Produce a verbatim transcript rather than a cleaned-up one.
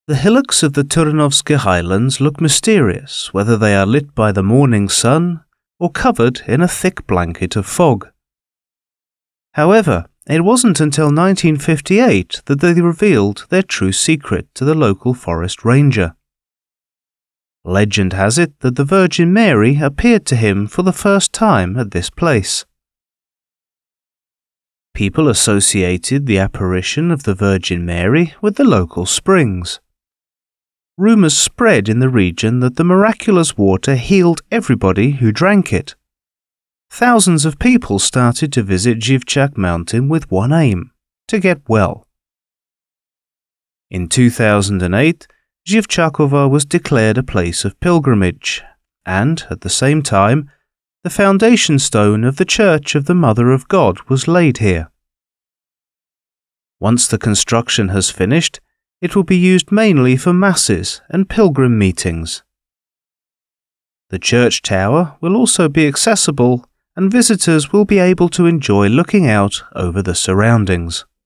The hillocks of the Turanovske Highlands look mysterious whether they are lit by the morning sun or covered in a thick blanket of fog. However, it wasn't until nineteen fifty-eight that they revealed their true secret to the local forest ranger. Legend has it that the Virgin Mary appeared to him for the first time at this place. People associated the apparition of the Virgin Mary with the local springs. Rumours spread in the region that the miraculous water healed everybody who drank it. Thousands of people started to visit Zhivchak Mountain with one aim: to get well. In two thousand eight, Zhivchakova was declared a place of pilgrimage, and, at the same time, the foundation stone of the Church of the Mother of God was laid here. Once the construction has finished, it will be used mainly for masses and pilgrim meetings. The church tower will also be accessible, and visitors will be able to enjoy looking out over the surroundings.